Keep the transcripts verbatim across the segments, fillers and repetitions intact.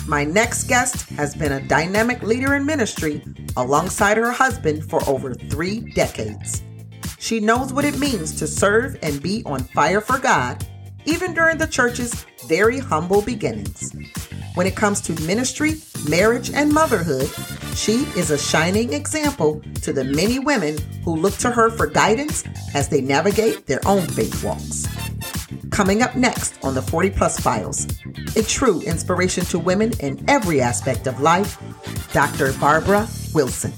My next guest has been a dynamic leader in ministry alongside her husband for over three decades. She knows what it means to serve and be on fire for God, even during the church's very humble beginnings. When it comes to ministry, marriage, and motherhood, she is a shining example to the many women who look to her for guidance as they navigate their own faith walks. Coming up next on the forty Plus Files, a true inspiration to women in every aspect of life, Doctor Barbara Wilson.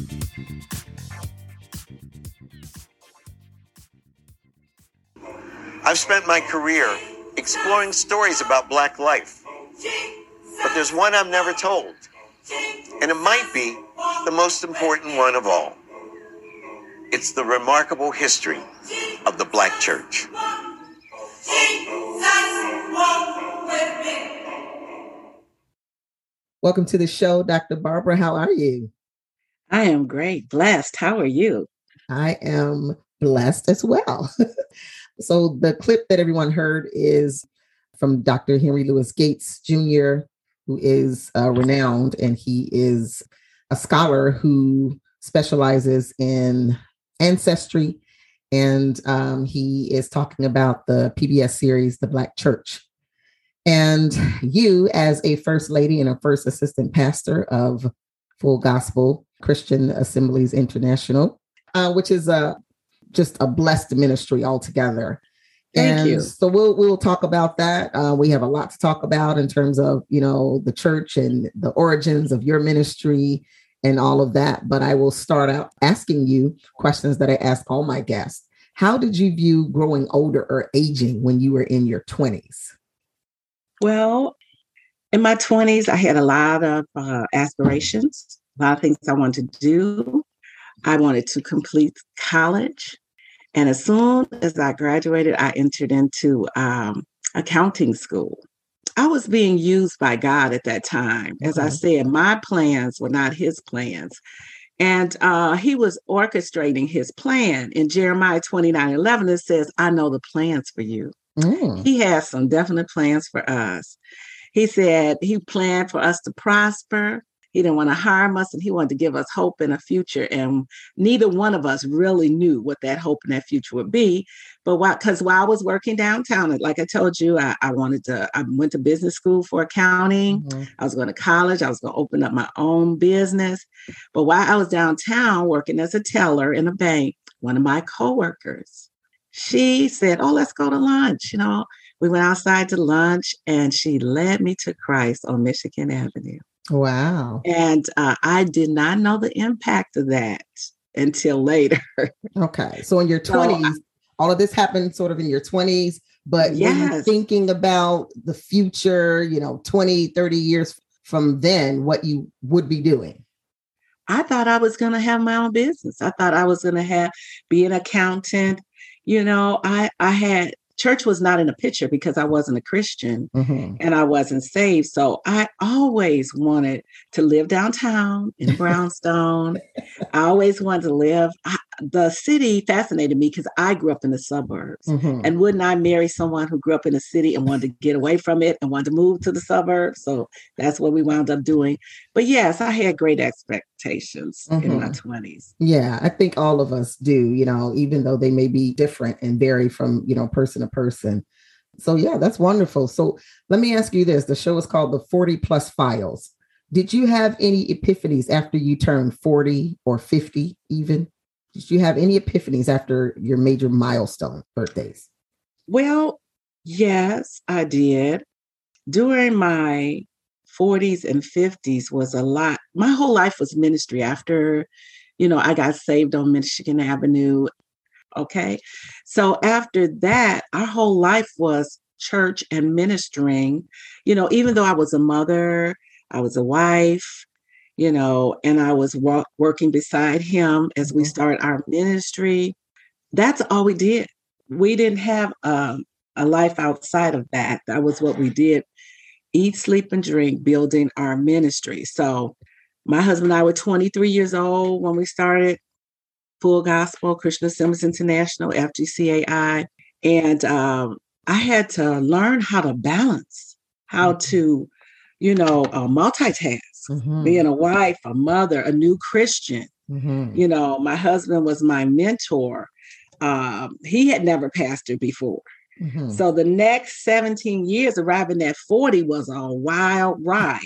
I've spent my career exploring stories about Black life, but there's one I've never told, and it might be the most important one of all. It's the remarkable history of the Black church. Welcome to the show, Doctor Barbara. How are you? I am great. Blessed. How are you? I am blessed as well. So the clip that everyone heard is from Doctor Henry Louis Gates Junior, who is uh, renowned, and he is a scholar who specializes in ancestry. And um, he is talking about the P B S series, The Black Church. And you, as a first lady and a first assistant pastor of Full Gospel Christian Assemblies International, uh, which is a just a blessed ministry altogether. Thank and you. So we'll we'll talk about that. Uh, we have a lot to talk about in terms of, you know, the church and the origins of your ministry and all of that. But I will start out asking you questions that I ask all my guests. How did you view growing older or aging when you were in your twenties? Well, in my twenties, I had a lot of uh, aspirations, a lot of things I wanted to do. I wanted to complete college. And as soon as I graduated, I entered into um, accounting school. I was being used by God at that time. As Okay. I said, my plans were not his plans. And uh, he was orchestrating his plan. In Jeremiah twenty-nine eleven, it says, I know the plans for you. Mm. He has some definite plans for us. He said he planned for us to prosper. He didn't want to harm us, and he wanted to give us hope in a future. And neither one of us really knew what that hope in that future would be. But why? Because while I was working downtown, like I told you, I, I wanted to, I went to business school for accounting. Mm-hmm. I was going to college. I was going to open up my own business. But while I was downtown working as a teller in a bank, one of my coworkers, she said, oh, let's go to lunch. You know, we went outside to lunch, and she led me to Christ on Michigan Avenue. Wow. And uh, I did not know the impact of that until later. Okay. So in your twenties, so, all of this happened sort of in your twenties, but yes. when you're thinking about the future, you know, twenty, thirty years from then, what you would be doing? I thought I was going to have my own business. I thought I was going to have, be an accountant. You know, I, I had, church was not in the picture because I wasn't a Christian mm-hmm. and I wasn't saved. So I always wanted to live downtown in Brownstone. I always wanted to live. I, the city fascinated me because I grew up in the suburbs. Mm-hmm. And wouldn't I marry someone who grew up in the city and wanted to get away from it and wanted to move to the suburbs? So that's what we wound up doing. But yes, I had great expectations mm-hmm. in my twenties. Yeah, I think all of us do, you know, even though they may be different and vary from, you know, person to person. So yeah, that's wonderful. So let me ask you this. The show is called the forty Plus Files. Did you have any epiphanies after you turned forty or fifty even? Did you have any epiphanies after your major milestone birthdays? Well, yes, I did. During my forties and fifties was a lot. My whole life was ministry. After, you know, I got saved on Michigan Avenue. Okay. So after that, our whole life was church and ministering. You know, even though I was a mother, I was a wife, you know, and I was wa- working beside him as we started our ministry. That's all we did. We didn't have um, a life outside of that. That was what we did. Eat, sleep, and drink, building our ministry. So my husband and I were twenty-three years old when we started Full Gospel Christian Assemblies International, F G C A I. And um, I had to learn how to balance, how to you know, uh, multitask, mm-hmm. being a wife, a mother, a new Christian. Mm-hmm. You know, my husband was my mentor. Um, he had never pastored before. Mm-hmm. So the next seventeen years, arriving at forty, was a wild ride.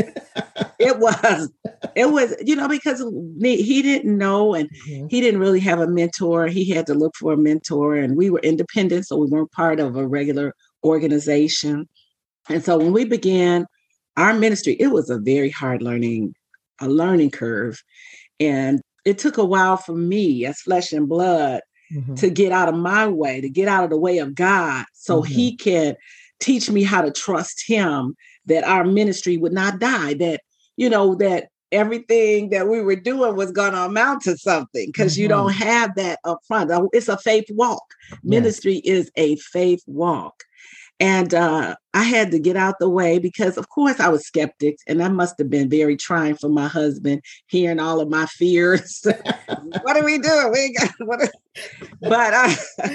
It was, it was, you know, because he didn't know, and mm-hmm. he didn't really have a mentor. He had to look for a mentor, and we were independent, so we weren't part of a regular organization. And so when we began our ministry, it was a very hard learning, a learning curve. And it took a while for me as flesh and blood mm-hmm. to get out of my way, to get out of the way of God, so mm-hmm. he can teach me how to trust him, that our ministry would not die, that, you know, that everything that we were doing was going to amount to something, because mm-hmm. you don't have that up front. It's a faith walk. Yes. Ministry is a faith walk. And uh, I had to get out the way because, of course, I was skeptic, and that must have been very trying for my husband, hearing all of my fears. What are we doing? We got, what are... But, I,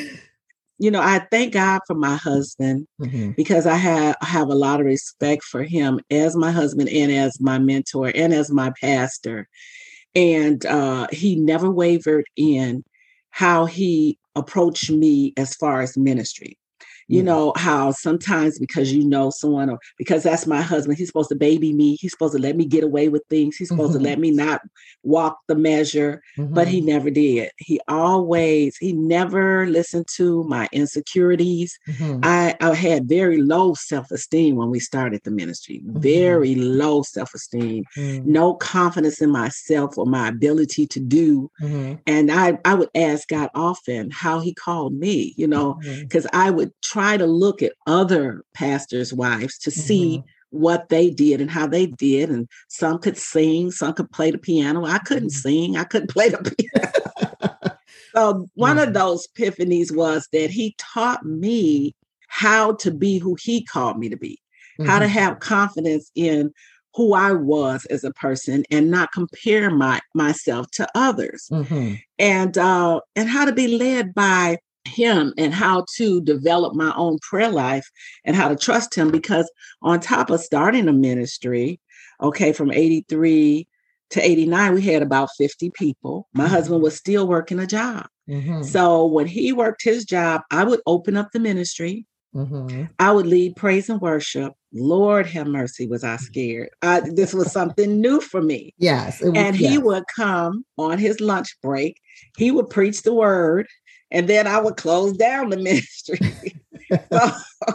you know, I thank God for my husband mm-hmm. because I have, I have a lot of respect for him as my husband and as my mentor and as my pastor. And uh, he never wavered in how he approached me as far as ministry. You know, how sometimes because you know someone, or because that's my husband, he's supposed to baby me. He's supposed to let me get away with things. He's supposed mm-hmm. to let me not walk the measure, mm-hmm. but he never did. He always, he never listened to my insecurities. Mm-hmm. I, I had very low self-esteem when we started the ministry, mm-hmm. very low self-esteem, mm-hmm. no confidence in myself or my ability to do. Mm-hmm. And I, I would ask God often how he called me, you know, because mm-hmm. I would try to look at other pastors' wives to see mm-hmm. what they did and how they did. And some could sing, some could play the piano. I couldn't mm-hmm. sing. I couldn't play the piano. So one mm-hmm. of those epiphanies was that he taught me how to be who he called me to be, mm-hmm. how to have confidence in who I was as a person and not compare my myself to others, mm-hmm. and uh, and how to be led by him, and how to develop my own prayer life and how to trust him. Because on top of starting a ministry, okay, from eighty-three to eighty-nine, we had about fifty people. My mm-hmm. husband was still working a job. Mm-hmm. So when he worked his job, I would open up the ministry. Mm-hmm. I would lead praise and worship. Lord have mercy, was I scared. I, this was something new for me. Yes. It was, and he yes. would come on his lunch break. He would preach the word. And then I would close down the ministry. so,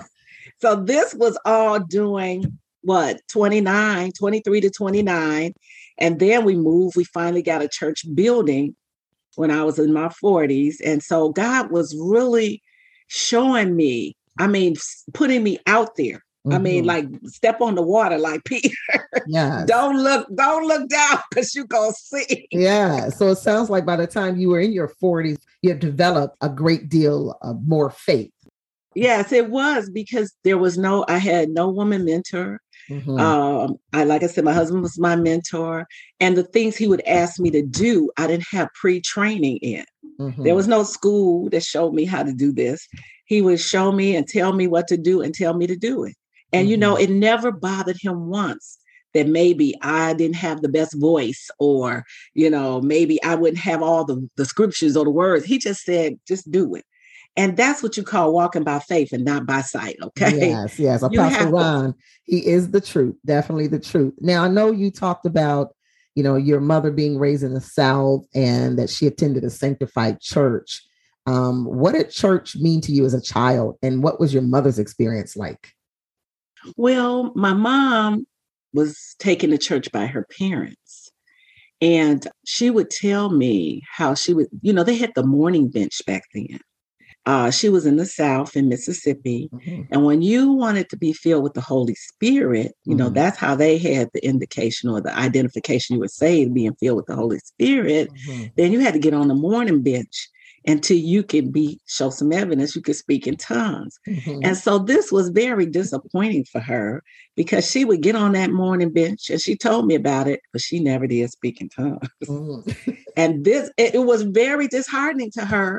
so this was all doing what, twenty-nine, twenty-three to twenty-nine. And then we moved. We finally got a church building when I was in my forties. And so God was really showing me, I mean, putting me out there. Mm-hmm. I mean, like step on the water, like Peter. Yeah. don't look, don't look down because you're going to see. Yeah. So it sounds like by the time you were in your forties, you have developed a great deal of more faith. Yes, it was, because there was no, I had no woman mentor. Mm-hmm. Um, I, like I said, my husband was my mentor, and the things he would ask me to do, I didn't have pre-training in. Mm-hmm. There was no school that showed me how to do this. He would show me and tell me what to do and tell me to do it. And, mm-hmm. you know, it never bothered him once that maybe I didn't have the best voice, or, you know, maybe I wouldn't have all the, the scriptures or the words. He just said, just do it. And that's what you call walking by faith and not by sight. Okay. Yes. Yes. Apostle Ron, he is the truth. Definitely the truth. Now, I know you talked about, you know, your mother being raised in the South and that she attended a sanctified church. Um, what did church mean to you as a child? And what was your mother's experience like? Well, my mom was taken to church by her parents, and she would tell me how she would, you know, they had the morning bench back then. Uh, she was in the South in Mississippi. Mm-hmm. And when you wanted to be filled with the Holy Spirit, you mm-hmm. know, that's how they had the indication or the identification you would say being filled with the Holy Spirit. Mm-hmm. Then you had to get on the morning bench until you could be, show some evidence, you could speak in tongues. Mm-hmm. And so this was very disappointing for her, because she would get on that morning bench, and she told me about it, but she never did speak in tongues. Mm-hmm. And this, it, it was very disheartening to her.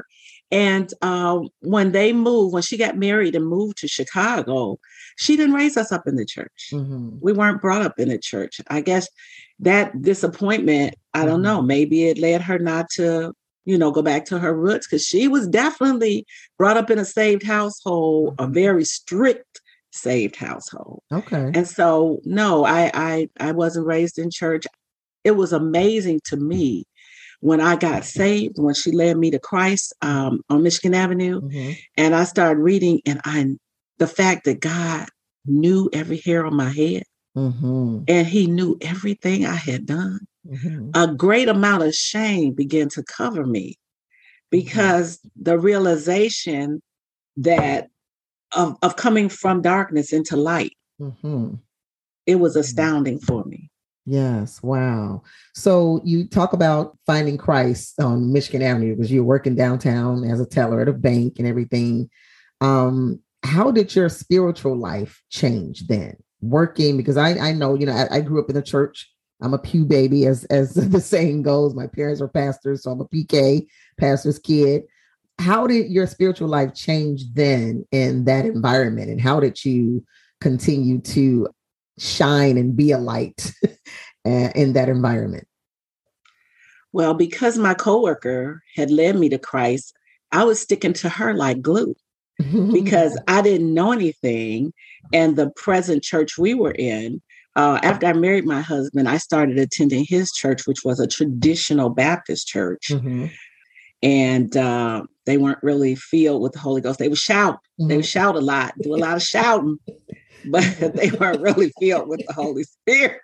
And uh, when they moved, when she got married and moved to Chicago, she didn't raise us up in the church. Mm-hmm. We weren't brought up in the church. I guess that disappointment, I don't mm-hmm. know, maybe it led her not to, you know, go back to her roots, because she was definitely brought up in a saved household, mm-hmm. a very strict saved household. Okay. And so, no, I, I, I wasn't raised in church. It was amazing to me when I got saved, when she led me to Christ um, on Michigan Avenue, mm-hmm. and I started reading, and I, the fact that God knew every hair on my head, mm-hmm. and he knew everything I had done, mm-hmm. a great amount of shame began to cover me, because mm-hmm. the realization that of, of coming from darkness into light, mm-hmm. it was astounding for me. Yes. Wow. So you talk about finding Christ on Michigan Avenue because you're working downtown as a teller at a bank and everything. Um, how did your spiritual life change then? Working, because I, I know, you know, I, I grew up in the church. I'm a pew baby, as, as the saying goes. My parents were pastors, so I'm a P K, pastor's kid. How did your spiritual life change then in that environment? And how did you continue to shine and be a light in that environment? Well, because my coworker had led me to Christ, I was sticking to her like glue because I didn't know anything. And the present church we were in, uh, after I married my husband, I started attending his church, which was a traditional Baptist church. Mm-hmm. And uh, they weren't really filled with the Holy Ghost. They would shout. Mm-hmm. They would shout a lot, do a lot of shouting, but they weren't really filled with the Holy Spirit.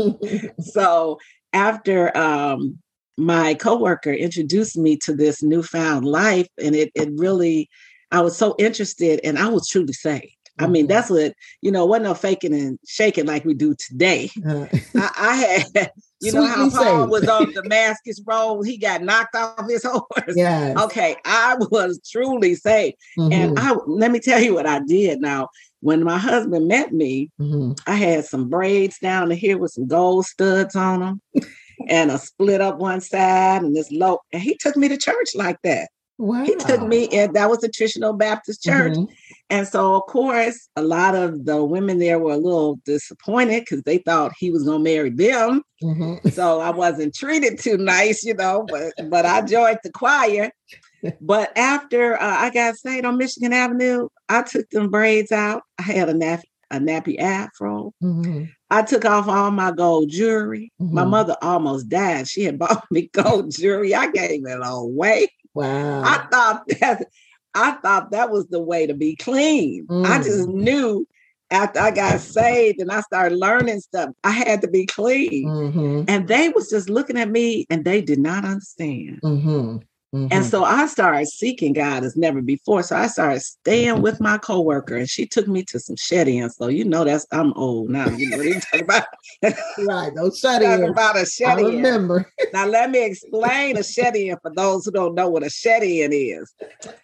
So after um, my coworker introduced me to this newfound life, and it it really, I was so interested, and I was truly saved. I mean, that's what, you know, wasn't no faking and shaking like we do today. Uh, I, I had, you know how Paul was on Damascus Road, he got knocked off his horse. Yes. Okay, I was truly saved. Mm-hmm. And I let me tell you what I did now. When my husband met me, mm-hmm. I had some braids down to here with some gold studs on them and a split up one side and this low. And he took me to church like that. Wow. He took me, and that was a traditional Baptist church. Mm-hmm. And so, of course, a lot of the women there were a little disappointed because they thought he was going to marry them. Mm-hmm. So I wasn't treated too nice, you know, but, but I joined the choir. But after uh, I got saved on Michigan Avenue, I took them braids out. I had a, nap- a nappy afro. Mm-hmm. I took off all my gold jewelry. Mm-hmm. My mother almost died. She had bought me gold jewelry. I gave it away. Wow. I thought that I thought that was the way to be clean. Mm. I just knew after I got saved and I started learning stuff, I had to be clean. Mm-hmm. And they was just looking at me and they did not understand. Mm-hmm. Mm-hmm. And so I started seeking God as never before. So I started staying with my coworker, and she took me to some shut-in. So you know that's I'm old now. You know what I'm talking about? Right, those shut-in. About a shut-in. I remember. Now let me explain a shut-in for those who don't know what a shut-in is.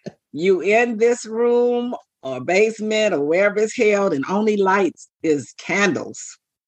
You in this room or basement or wherever it's held, and only lights is candles.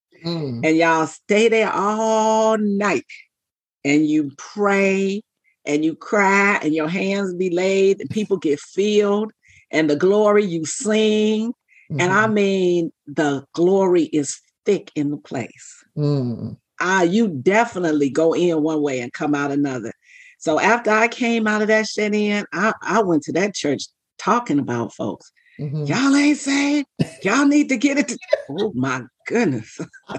Mm. And y'all stay there all night, and you pray. And you cry and your hands be laid and people get filled and the glory you sing. Mm-hmm. And I mean, the glory is thick in the place. Mm. Uh, you definitely go in one way and come out another. So after I came out of that shut-in, I, I went to that church talking about folks. Mm-hmm. Y'all ain't saved. Y'all need to get it. To- oh my goodness.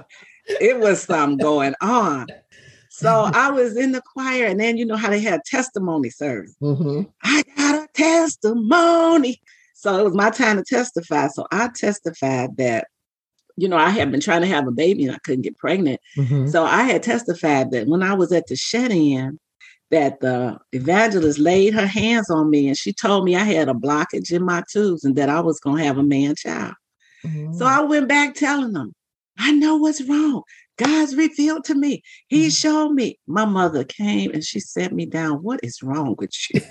It was something going on. So I was in the choir, and then you know how they had testimony service. Mm-hmm. I got a testimony. So it was my time to testify. So I testified that, you know, I had been trying to have a baby and I couldn't get pregnant. Mm-hmm. So I had testified that when I was at the shut-in, that the evangelist laid her hands on me and she told me I had a blockage in my tubes and that I was going to have a man child. Mm-hmm. So I went back telling them, I know what's wrong. God's revealed to me. He mm-hmm. showed me. My mother came and she sat me down. What is wrong with you?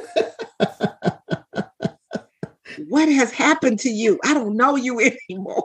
What has happened to you? I don't know you anymore.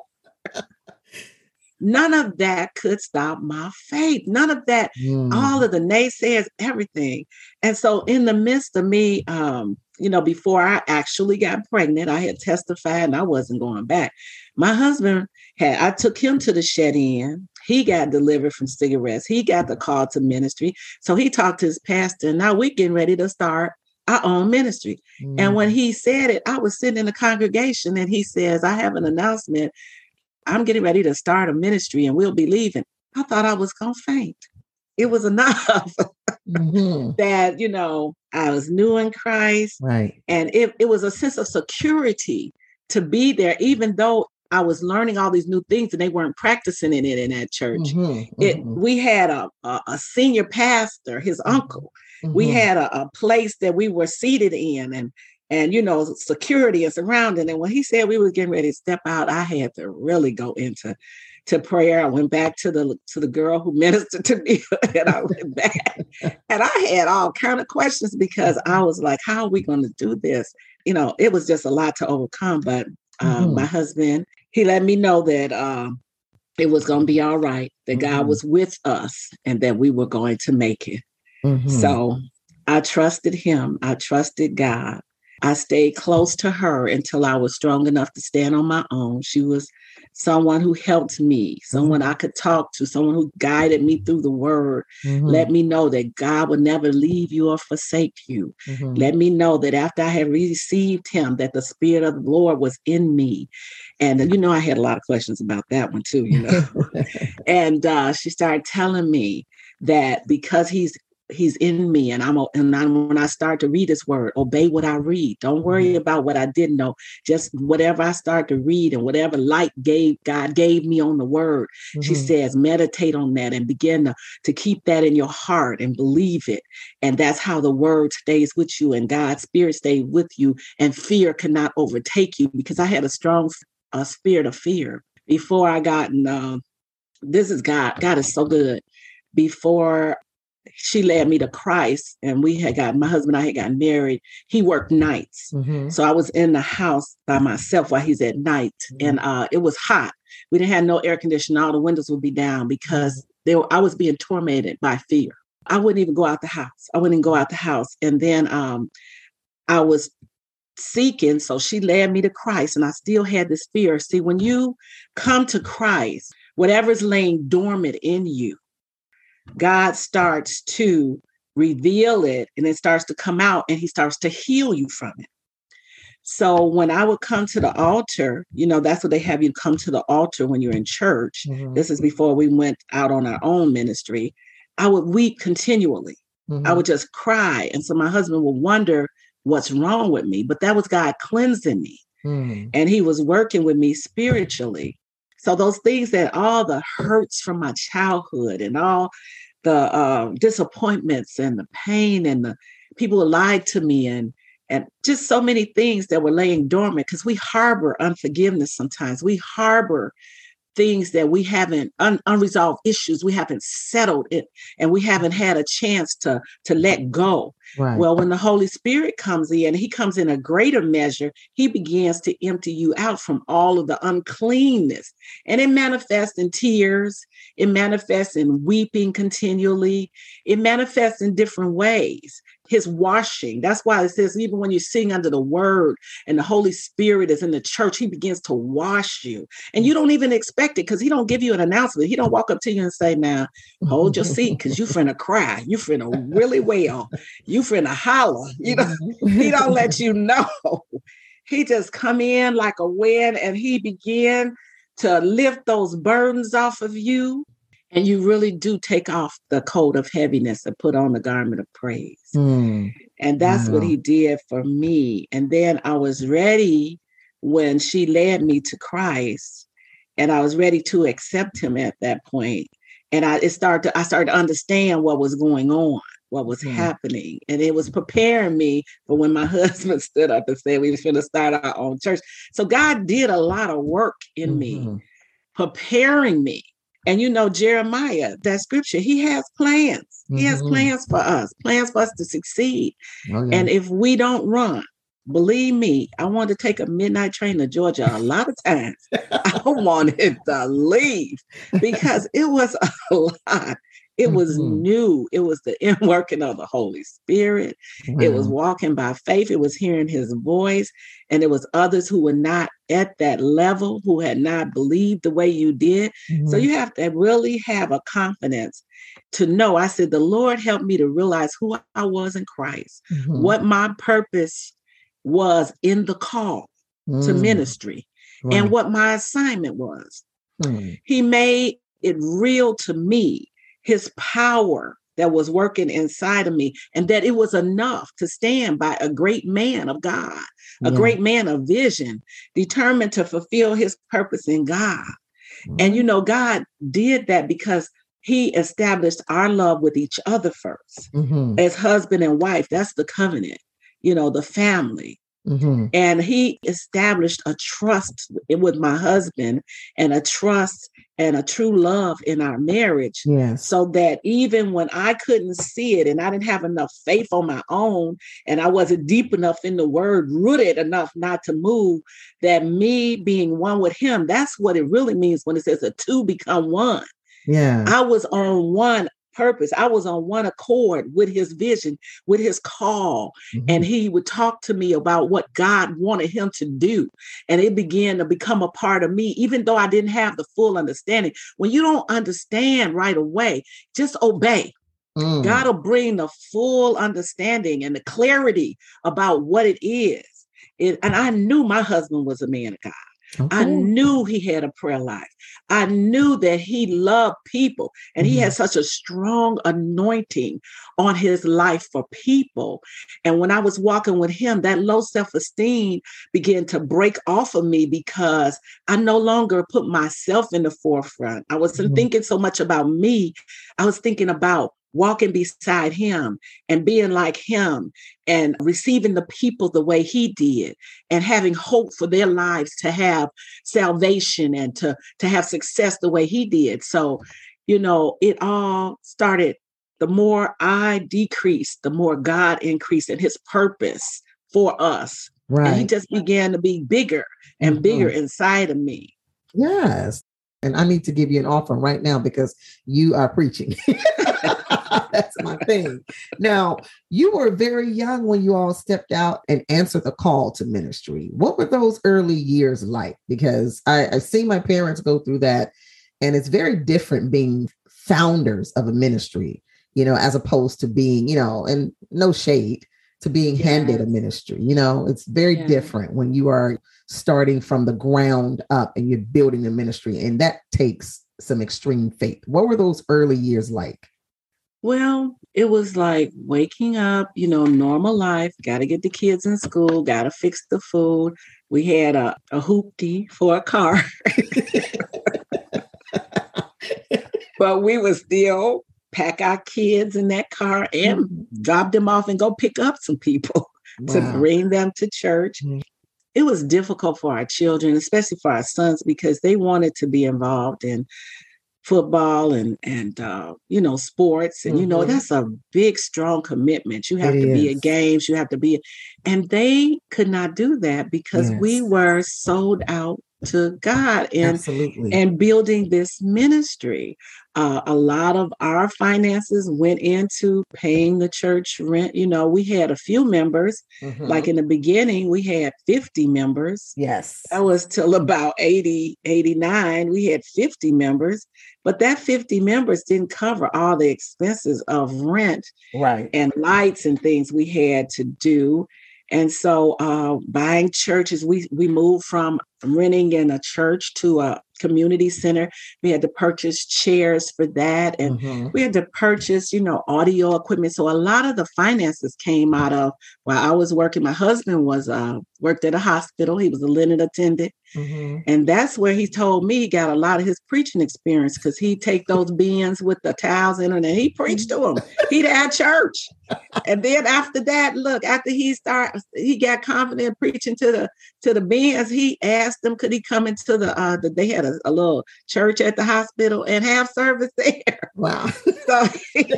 None of that could stop my faith. None of that, mm. all of the naysayers, everything. And so in the midst of me um, you know, before I actually got pregnant, I had testified and I wasn't going back. My husband had, I took him to the shed-in. He got delivered from cigarettes. He got the call to ministry. So he talked to his pastor, and now we're getting ready to start our own ministry. Mm. And when he said it, I was sitting in the congregation and he says, I have an announcement. I'm getting ready to start a ministry and we'll be leaving. I thought I was going to faint. It was enough mm-hmm. that, you know, I was new in Christ. Right. And it, it was a sense of security to be there, even though I was learning all these new things and they weren't practicing it in, in that church. Mm-hmm. It, mm-hmm. We had a, a, a senior pastor, his uncle. Mm-hmm. We had a, a place that we were seated in and, and, you know, security and surrounding. And when he said we were getting ready to step out, I had to really go into to prayer. I went back to the to the girl who ministered to me and I went back and I had all kind of questions because I was like, how are we going to do this? You know, it was just a lot to overcome. But uh, mm-hmm. my husband, he let me know that uh, it was going to be all right, that mm-hmm. God was with us and that we were going to make it. Mm-hmm. So I trusted him. I trusted God. I stayed close to her until I was strong enough to stand on my own. She was someone who helped me, someone mm-hmm. I could talk to, someone who guided me through the word, mm-hmm. let me know that God would never leave you or forsake you. Mm-hmm. Let me know that after I had received him, that the Spirit of the Lord was in me. And, you know, I had a lot of questions about that one too, you know. and uh, she started telling me that because he's He's in me, and I'm and I'm, when I start to read his word, obey what I read. Don't worry mm-hmm. about what I didn't know. Just whatever I start to read and whatever light gave God gave me on the word. Mm-hmm. She says, meditate on that and begin to, to keep that in your heart and believe it. And that's how the word stays with you and God's Spirit stays with you. And fear cannot overtake you, because I had a strong uh, spirit of fear before I got. Uh, this is God. God is so good. Before she led me to Christ and we had got, my husband and I had gotten married. He worked nights. Mm-hmm. So I was in the house by myself while he's at night. Mm-hmm. And uh, it was hot. We didn't have no air conditioning. All the windows would be down because they were, I was being tormented by fear. I wouldn't even go out the house. I wouldn't even go out the house. And then um, I was seeking. So she led me to Christ and I still had this fear. See, when you come to Christ, whatever's laying dormant in you, God starts to reveal it and it starts to come out and he starts to heal you from it. So when I would come to the altar, you know, that's what they have you come to the altar when you're in church. Mm-hmm. This is before we went out on our own ministry. I would weep continually. Mm-hmm. I would just cry. And so my husband would wonder what's wrong with me, but that was God cleansing me. Mm-hmm. And he was working with me spiritually. So those things, that all the hurts from my childhood and all the uh, disappointments and the pain and the people who lied to me and and just so many things that were laying dormant, because we harbor unforgiveness sometimes. We harbor things that we haven't, un, unresolved issues, we haven't settled it, and we haven't had a chance to, to let go. Right. Well, when the Holy Spirit comes in, he comes in a greater measure, he begins to empty you out from all of the uncleanness. And it manifests in tears. It manifests in weeping continually. It manifests in different ways. His washing. That's why it says, even when you're sitting under the word and the Holy Spirit is in the church, he begins to wash you. And you don't even expect it, because he don't give you an announcement. He don't walk up to you and say, now, hold your seat, because you finna cry. You finna really wail. You finna holler. You know, he don't let you know. He just come in like a wind and he begin to lift those burdens off of you. And you really do take off the coat of heaviness and put on the garment of praise. Mm. And that's wow. what he did for me. And then I was ready when she led me to Christ, and I was ready to accept him at that point. And I it started to, I started to understand what was going on, what was mm. happening. And it was preparing me for when my husband stood up and said we was going to start our own church. So God did a lot of work in mm-hmm. me, preparing me. And you know, Jeremiah, that scripture, he has plans. Mm-hmm. He has plans for us, plans for us to succeed. Oh, yeah. And if we don't run, believe me, I wanted to take a midnight train to Georgia a lot of times. I wanted to leave because it was a lot. It was Mhm. new. It was the inworking of the Holy Spirit. It was Wow. walking by faith. It was hearing his voice. And it was others who were not at that level, who had not believed the way you did. So Mhm. you have to really have a confidence to know. I said, the Lord helped me to realize who I was in Christ, Mhm. what my purpose was in the call to Mm. ministry, Right. and what my assignment was. Mm. He made it real to me, his power that was working inside of me, and that it was enough to stand by a great man of God, a Yeah. great man of vision, determined to fulfill his purpose in God. And, you Right. know, God did that because he established our love with each other first Mhm. as husband and wife. That's the covenant, you know, the family. Mhm. And he established a trust with my husband, and a trust and a true love in our marriage. Yes. So that even when I couldn't see it and I didn't have enough faith on my own, and I wasn't deep enough in the word, rooted enough not to move, that me being one with him, that's what it really means when it says a two become one. Yeah. I was on one purpose. I was on one accord with his vision, with his call. Mhm. And he would talk to me about what God wanted him to do. And it began to become a part of me, even though I didn't have the full understanding. When you don't understand right away, just obey. Mm. God will bring the full understanding and the clarity about what it is. It, and I knew my husband was a man of God. Okay. I knew he had a prayer life. I knew that he loved people, and he Mhm. had such a strong anointing on his life for people. And when I was walking with him, that low self-esteem began to break off of me because I no longer put myself in the forefront. I wasn't Mhm. thinking so much about me. I was thinking about walking beside him and being like him and receiving the people the way he did, and having hope for their lives to have salvation and to, to have success the way he did. So, you know, it all started. The more I decreased, the more God increased in his purpose for us. Right. And he just began to be bigger and bigger Mhm. inside of me. Yes. And I need to give you an offering right now because you are preaching. That's my thing. Now, you were very young when you all stepped out and answered the call to ministry. What were those early years like? Because I, I see my parents go through that, and it's very different being founders of a ministry, you know, as opposed to being, you know, and no shade, to being handed a Yes. ministry. You know, it's very Yeah. different when you are starting from the ground up and you're building a ministry, and that takes some extreme faith. What were those early years like? Well, it was like waking up, you know, normal life, got to get the kids in school, got to fix the food. We had a, a hoopty for a car, but we would still pack our kids in that car and Mhm. drop them off and go pick up some people to Wow. bring them to church. Mhm. It was difficult for our children, especially for our sons, because they wanted to be involved in football and and uh, you know, sports, and you know, Mhm. that's a big, strong commitment. You have It to be at is. games, you have to be, and they could not do that because we Yes. were sold out to God and Absolutely. and building this ministry. Uh, a lot of our finances went into paying the church rent. You know, we had a few members. Mhm. Like in the beginning, we had fifty members. Yes. That was till about eighty, eighty-nine. We had fifty members, but that fifty members didn't cover all the expenses of rent Right. and lights and things we had to do. And so uh, buying churches, we, we moved from renting in a church to a community center. We had to purchase chairs for that. And Mhm. we had to purchase, you know, audio equipment. So a lot of the finances came out of while I was working. My husband was uh, worked at a hospital. He was a linen attendant. Mhm. And that's where he told me he got a lot of his preaching experience, because he'd take those bins with the towels in them and he preached to them. He'd had church. And then after that, look, after he started, he got confident preaching to the to the bins. He asked them, could he come into the uh the, they had a, a little church at the hospital and have service there. Wow. So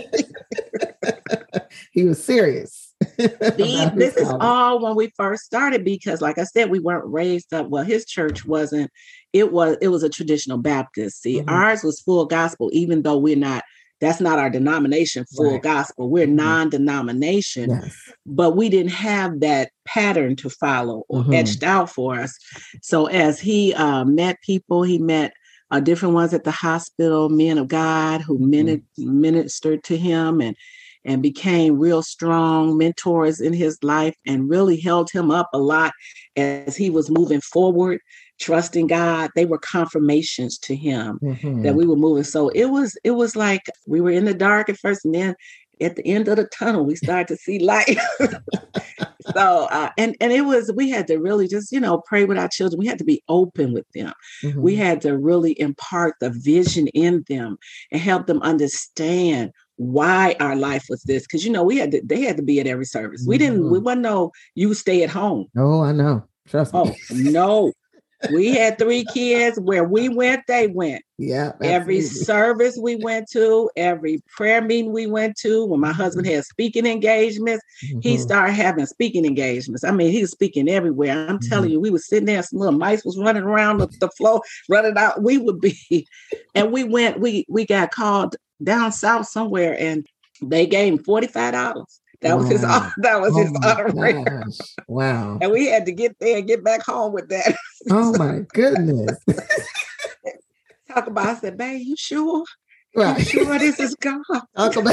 He was serious. these, about his this is calling. all when we first started, because like I said, we weren't raised up. Well, his church wasn't, it was, it was a traditional Baptist. See, Mhm. ours was full gospel, even though we're not that's not our denomination, full Right. gospel. We're Mhm. non-denomination, Yes. but we didn't have that pattern to follow or Mhm. etched out for us. So as he uh, met people, he met uh, different ones at the hospital, men of God who mini- ministered to him and and became real strong mentors in his life and really held him up a lot as he was moving forward, trusting God. They were confirmations to him Mhm. that we were moving. So it was, it was like we were in the dark at first, and then at the end of the tunnel, we started to see light. So, uh, and, and it was, we had to really just, you know, pray with our children. We had to be open with them. Mhm. We had to really impart the vision in them and help them understand why our life was this. Cause you know, we had to, they had to be at every service. We didn't, we Mhm. wasn't no, you stay at home. Oh, I know. Trust me. Oh, no. We had three kids. Where we went, they went. Yeah. Every absolutely. service we went to, every prayer meeting we went to, when my husband had speaking engagements, he Mhm. started having speaking engagements. I mean, he was speaking everywhere. I'm telling Mhm. you, we was sitting there, some little mice was running around the, the floor, running out. We would be, and we went, we we got called down south somewhere, and they gave him forty-five dollars. That was his Wow. that was Oh his my honorary. gosh. Wow. And we had to get there and get back home with that. Oh my goodness. Talk about, I said, babe, you sure? You Right. sure this is God? Talk about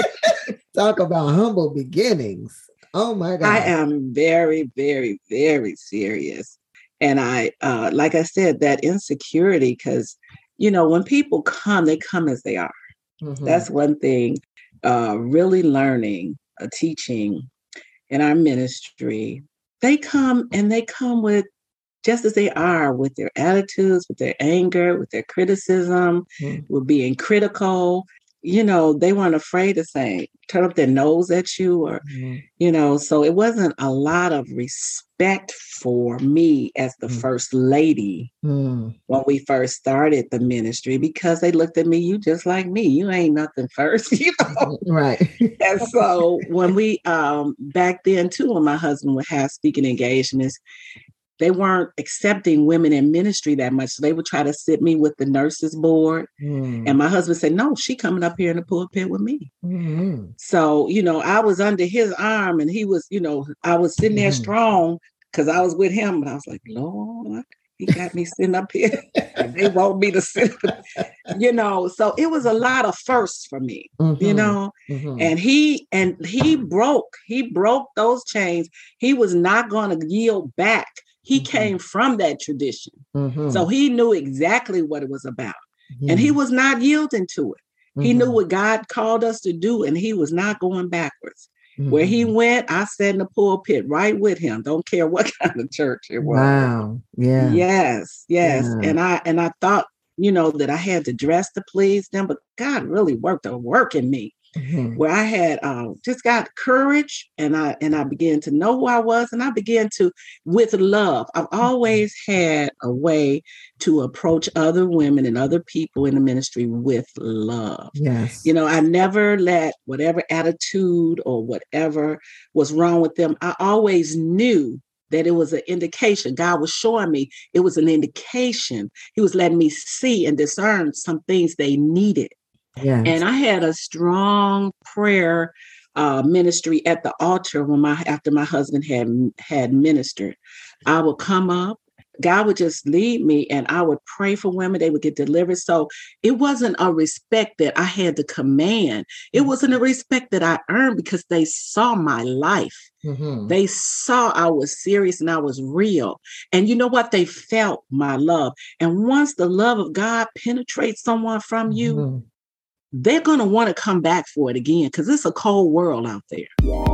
talk about humble beginnings. Oh my God. I am very, very, very serious. And I, uh, like I said, that insecurity, because, you know, when people come, they come as they are. Mhm. That's one thing. Uh, really learning, uh, teaching in our ministry, they come and they come with just as they are, with their attitudes, with their anger, with their criticism, Mhm. with being critical. You know, they weren't afraid to say, turn up their nose at you, or, Mhm. you know, so it wasn't a lot of respect for me as the Mhm. first lady Mhm. when we first started the ministry, because they looked at me, you just like me, you ain't nothing first, you know. Right. And so when we, um, back then too, when my husband would have speaking engagements, they weren't accepting women in ministry that much. So they would try to sit me with the nurses board. Mhm. And my husband said, no, she coming up here in the pulpit with me. Mhm. So, you know, I was under his arm and he was, you know, I was sitting there Mhm. strong because I was with him. And I was like, Lord, he got me sitting up here. And they want me to sit, you know. So it was a lot of firsts for me, Mhm. you know. Mhm. And he and he broke, he broke those chains. He was not going to yield back. He Mhm. came from that tradition. Mhm. So he knew exactly what it was about. Yeah. And he was not yielding to it. He knew Mhm. what God called us to do, and he was not going backwards. Where he Mhm. went, I sat in the pulpit right with him. Don't care what kind of church it was. Wow. Yeah. Yes, yes. Yeah. And I and I thought, you know, that I had to dress to please them, but God really worked a work in me, Mhm. where I had uh, just got courage, and I and I began to know who I was, and I began to, with love. I've always had a way to approach other women and other people in the ministry with love. Yes. You know, I never let whatever attitude or whatever was wrong with them. I always knew that it was an indication. God was showing me it was an indication. He was letting me see and discern some things they needed. Yes. And I had a strong prayer uh, ministry at the altar when my after my husband had had ministered. I would come up, God would just lead me, and I would pray for women. They would get delivered. So it wasn't a respect that I had to command. It wasn't a respect that I earned, because they saw my life. Mhm. They saw I was serious and I was real. And you know what? They felt my love. And once the love of God penetrates someone from you, Mhm. they're going to want to come back for it again, because it's a cold world out there.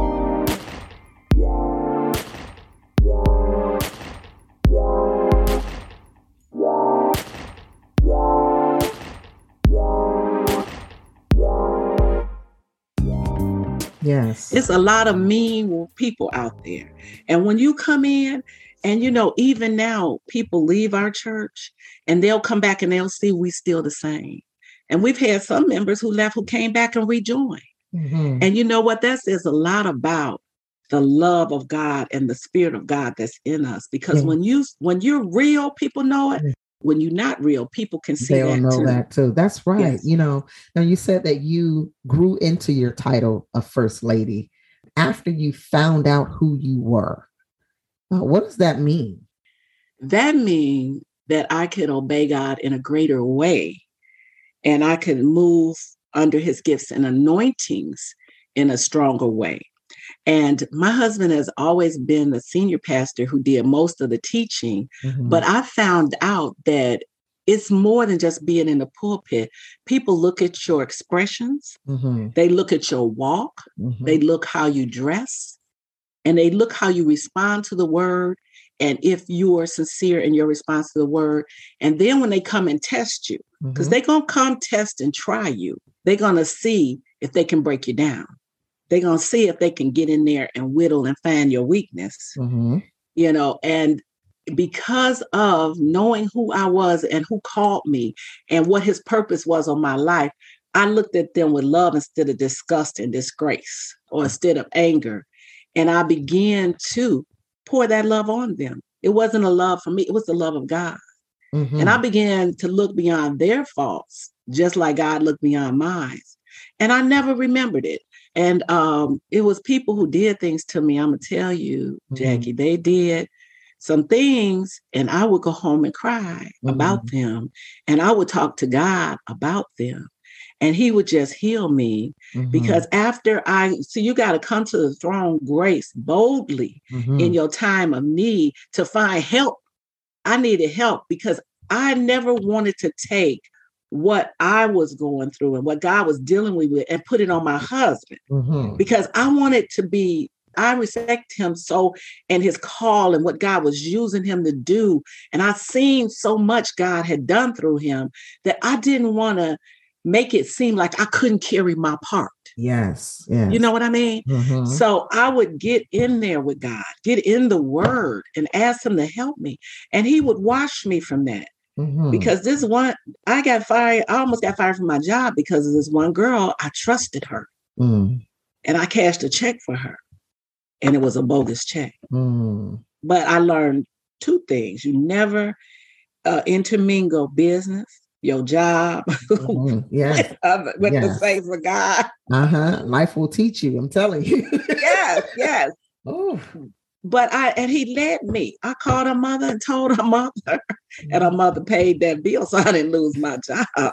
Yes. It's a lot of mean people out there. And when you come in, and you know, even now, people leave our church and they'll come back and they'll see we still the same. And we've had some members who left who came back and rejoined. Mhm. And you know what? That says a lot about the love of God and the Spirit of God that's in us. Because Yeah. when you when you're real, people know it. when you're not real, people can see They'll that know too. that too. That's right. Yes. You know, now you said that you grew into your title of First Lady after you found out who you were. Uh, what does that mean? That means that I could obey God in a greater way, and I could move under his gifts and anointings in a stronger way. And my husband has always been the senior pastor who did most of the teaching, Mm-hmm. but I found out that it's more than just being in the pulpit. People look at your expressions, Mm-hmm. they look at your walk, Mm-hmm. they look how you dress, and they look how you respond to the word, and if you are sincere in your response to the word. And then when they come and test you, because Mm-hmm. they're going to come test and try you, they're going to see if they can break you down. They're going to see if they can get in there and whittle and find your weakness, Mm-hmm. you know, and because of knowing who I was and who called me and what his purpose was on my life, I looked at them with love instead of disgust and disgrace, or instead of anger. And I began to pour that love on them. It wasn't a love for me. It was the love of God. Mm-hmm. And I began to look beyond their faults, just like God looked beyond mine. And I never remembered it. And um, it was people who did things to me. I'm going to tell you, Jackie, mm-hmm. they did some things, and I would go home and cry mm-hmm. about them. And I would talk to God about them. And he would just heal me mm-hmm. because after I, so you got to come to the throne grace boldly mm-hmm. in your time of need to find help. I needed help because I never wanted to take what I was going through and what God was dealing with and put it on my husband mm-hmm. because I wanted to be, I respect him so and his call and what God was using him to do. And I seen so much God had done through him that I didn't want to make it seem like I couldn't carry my part. Yes, yes. You know what I mean? Mm-hmm. So I would get in there with God, get in the word and ask him to help me. And he would wash me from that. Mm-hmm. Because this one, I got fired. I almost got fired from my job because of this one girl. I trusted her mm. and I cashed a check for her. And it was a bogus check. Mm. But I learned two things. You never uh, intermingle business, your job, mm-hmm. yes. with, other, with yes. the face of God. Uh-huh. Life will teach you. I'm telling you. yes, yes. Oh. But I, and he led me. I called her mother and told her mother, mm-hmm. and her mother paid that bill so I didn't lose my job.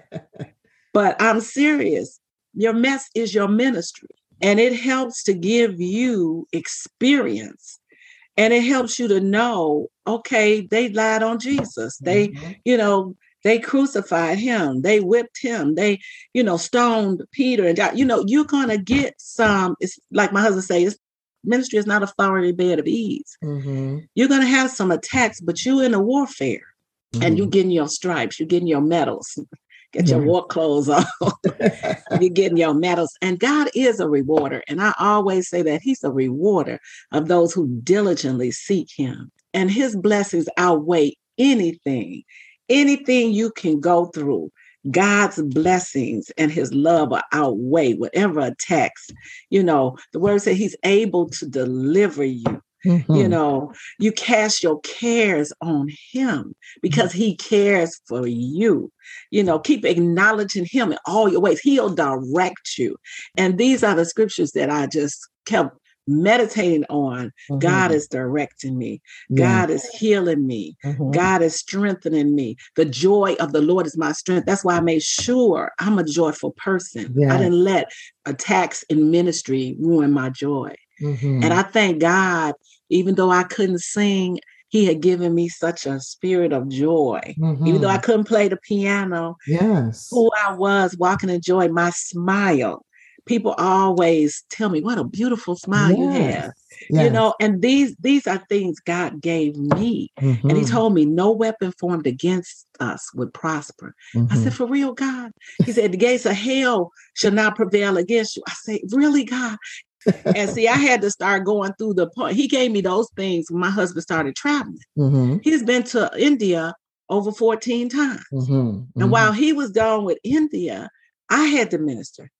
But I'm serious. Your mess is your ministry. And it helps to give you experience. And it helps you to know, okay, they lied on Jesus. They, mm-hmm. you know, they crucified him. They whipped him. They, you know, stoned Peter and John. You know, you're going to get some, it's like my husband says, ministry is not a flowery bed of ease. Mm-hmm. You're going to have some attacks, but you're in a warfare mm-hmm. and you're getting your stripes, you're getting your medals, get yeah. your war clothes on, you're getting your medals. And God is a rewarder. And I always say that he's a rewarder of those who diligently seek him. And his blessings outweigh anything, anything you can go through. God's blessings and his love will outweigh whatever attacks. You know, the word says he's able to deliver you. Mm-hmm. You know, you cast your cares on him because he cares for you. You know, keep acknowledging him in all your ways. He'll direct you. And these are the scriptures that I just kept meditating on. Mm-hmm. God is directing me. Yeah. God is healing me. Mm-hmm. God is strengthening me. The joy of the Lord is my strength. That's why I made sure I'm a joyful person. Yeah. I didn't let attacks in ministry ruin my joy. Mm-hmm. And I thank God, even though I couldn't sing, he had given me such a spirit of joy. Mm-hmm. Even though I couldn't play the piano, yes, who I was walking in joy, my smile. People always tell me, what a beautiful smile yes. you have. Yes. You know, and these these are things God gave me. Mm-hmm. And he told me no weapon formed against us would prosper. Mm-hmm. I said, for real, God? He said, the gates of hell shall not prevail against you. I said, really, God? And see, I had to start going through the point. He gave me those things when my husband started traveling. Mm-hmm. He's been to India over fourteen times. Mm-hmm. Mm-hmm. And while he was gone with India, I had to minister.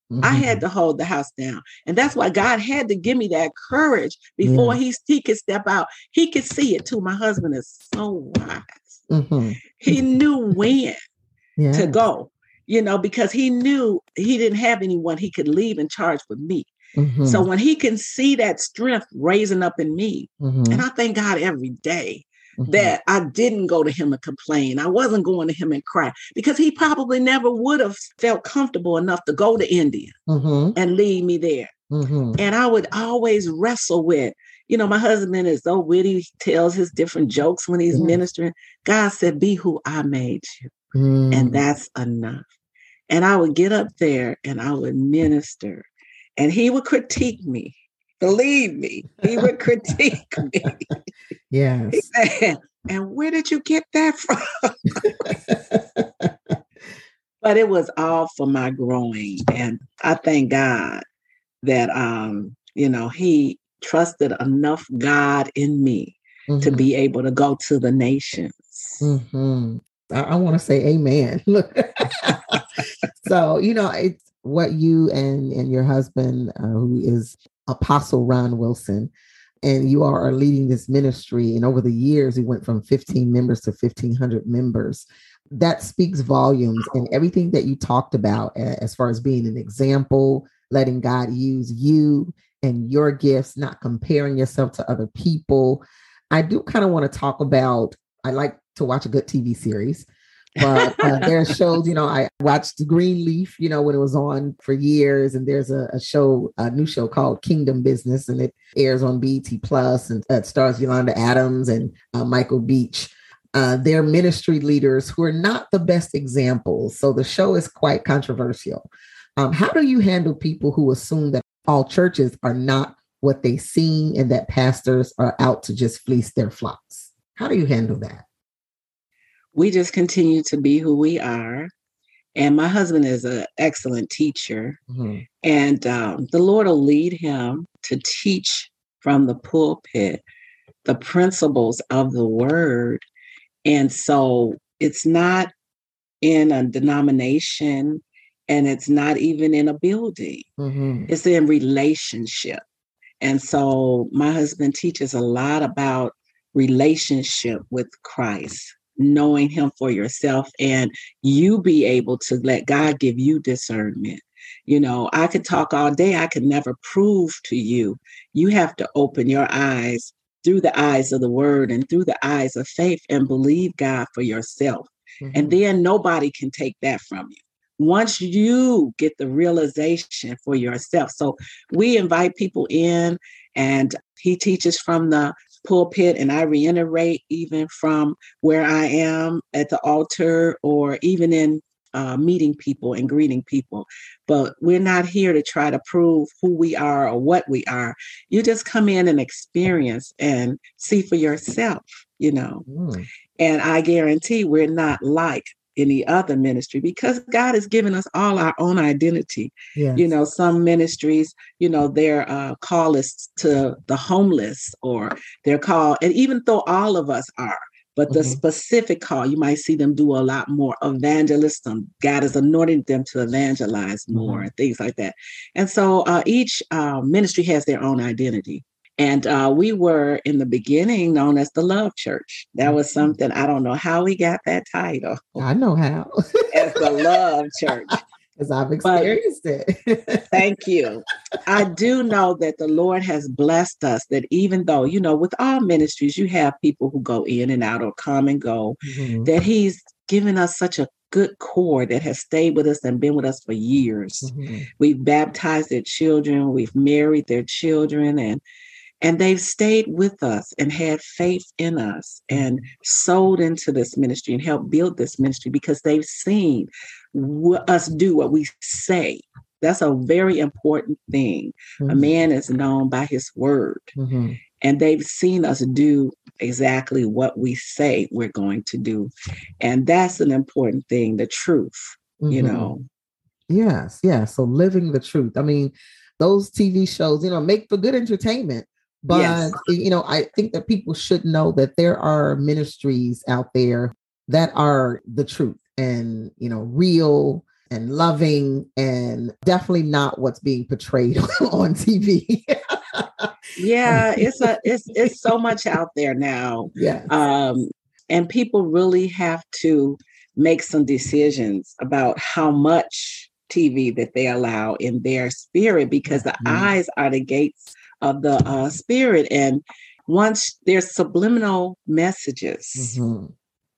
Mm-hmm. I had to hold the house down. And that's why God had to give me that courage before yeah. he, he could step out. He could see it too. My husband is so wise. Mm-hmm. He knew when yes. to go, you know, because he knew he didn't have anyone he could leave in charge with me. Mm-hmm. So when he can see that strength raising up in me, mm-hmm. and I thank God every day mm-hmm. that I didn't go to him and complain. I wasn't going to him and cry, because he probably never would have felt comfortable enough to go to India mm-hmm. and leave me there. Mm-hmm. And I would always wrestle with, you know, my husband is so witty. He tells his different jokes when he's yeah. ministering. God said, be who I made you. Mm-hmm. And that's enough. And I would get up there and I would minister. And he would critique me. Believe me, he would critique me. Yes. He said, and where did you get that from? But it was all for my growing. And I thank God that, um, you know, he trusted enough God in me mm-hmm. to be able to go to the nations. Mm-hmm. I, I want to say amen. Look, so, you know, it's what you and, and your husband, uh, who is Apostle Ron Wilson, and you are, are leading this ministry. And over the years, we went from fifteen members to fifteen hundred members. That speaks volumes. And everything that you talked about as far as being an example, letting God use you and your gifts, not comparing yourself to other people. I do kind of want to talk about, I like to watch a good T V series. But uh, there are shows, you know, I watched Greenleaf, you know, when it was on for years. And there's a, a show, a new show called Kingdom Business, and it airs on B E T Plus, and uh, stars Yolanda Adams and uh, Michael Beach. Uh, they're ministry leaders who are not the best examples. So the show is quite controversial. Um, how do you handle people who assume that all churches are not what they seem and that pastors are out to just fleece their flocks? How do you handle that? We just continue to be who we are. And my husband is an excellent teacher. Mm-hmm. And um, the Lord will lead him to teach from the pulpit the principles of the word. And so it's not in a denomination, and it's not even in a building. Mm-hmm. It's in relationship. And so my husband teaches a lot about relationship with Christ, knowing him for yourself, and you be able to let God give you discernment. You know, I could talk all day. I could never prove to you. You have to open your eyes through the eyes of the word and through the eyes of faith and believe God for yourself. Mm-hmm. And then nobody can take that from you once you get the realization for yourself. So we invite people in, and he teaches from the pulpit, and I reiterate even from where I am at the altar, or even in uh, meeting people and greeting people. But we're not here to try to prove who we are or what we are. You just come in and experience and see for yourself, you know. Mm. And I guarantee we're not like any other ministry, because God has given us all our own identity. Yes. You know, some ministries, you know, their uh, call is to the homeless, or their call, and even though all of us are, but the mm-hmm. specific call, you might see them do a lot more evangelism. God has anointed them to evangelize more, mm-hmm. and things like that. And so uh, each uh, ministry has their own identity. And uh, we were in the beginning known as the Love Church. That was something, I don't know how we got that title. I know how. As the Love Church. Because I've experienced but, it. Thank you. I do know that the Lord has blessed us, that even though, you know, with all ministries, you have people who go in and out or come and go, mm-hmm. that he's given us such a good core that has stayed with us and been with us for years. Mm-hmm. We've baptized their children. We've married their children, and And they've stayed with us and had faith in us and sold into this ministry and helped build this ministry, because they've seen w- us do what we say. That's a very important thing. Mm-hmm. A man is known by his word. Mm-hmm. And they've seen us do exactly what we say we're going to do. And that's an important thing, the truth, mm-hmm. you know. Yes, yes. So living the truth. I mean, those T V shows, you know, make for good entertainment. But, yes. you know, I think that people should know that there are ministries out there that are the truth and, you know, real, and loving, and definitely not what's being portrayed on T V. Yeah, it's a it's it's so much out there now. Yes. Um, and people really have to make some decisions about how much T V that they allow in their spirit, because the Mhm. eyes are the gates of the uh, spirit. And once there's subliminal messages, Mhm.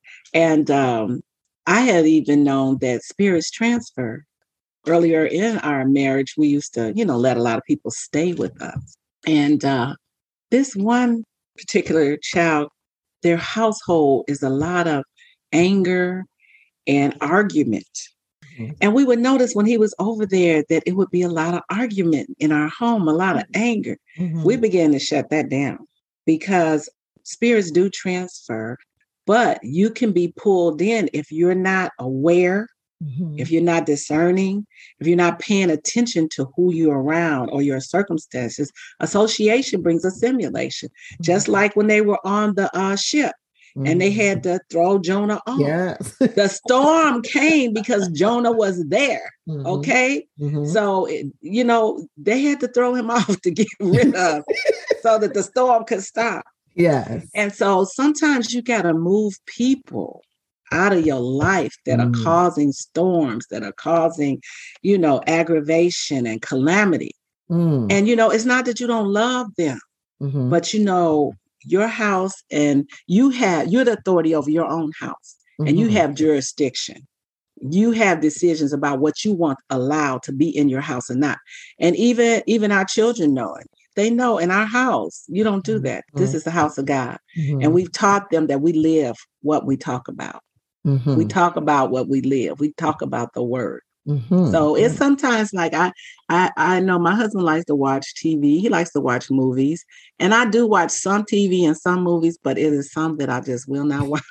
and um, I had even known that spirits transfer. Earlier in our marriage, we used to, you know, let a lot of people stay with us. And uh, this one particular child, their household is a lot of anger and argument. Mhm. And we would notice when he was over there that it would be a lot of argument in our home, a lot of anger. Mhm. We began to shut that down, because spirits do transfer, but you can be pulled in if you're not aware, Mhm. if you're not discerning, if you're not paying attention to who you're around or your circumstances. Association brings assimilation, just like when they were on the uh, ship and they had to throw Jonah off. Yes. The storm came because Jonah was there. Mhm. Okay. Mhm. So, it, you know, they had to throw him off to get rid of so that the storm could stop. Yes. And so sometimes you got to move people out of your life that Mm. are causing storms, that are causing, you know, aggravation and calamity. Mm. And, you know, it's not that you don't love them, Mhm. but, you know, your house, and you have, you're the authority over your own house, and you Mhm. have jurisdiction. You have decisions about what you want allowed to be in your house and not. And even, even our children know it. They know in our house, you don't do that. This is the house of God. Mhm. And we've taught them that we live what we talk about. Mhm. We talk about what we live. We talk about the word. Mhm. So it's sometimes like I, I, I know my husband likes to watch T V. He likes to watch movies, and I do watch some T V and some movies, but it is some that I just will not watch.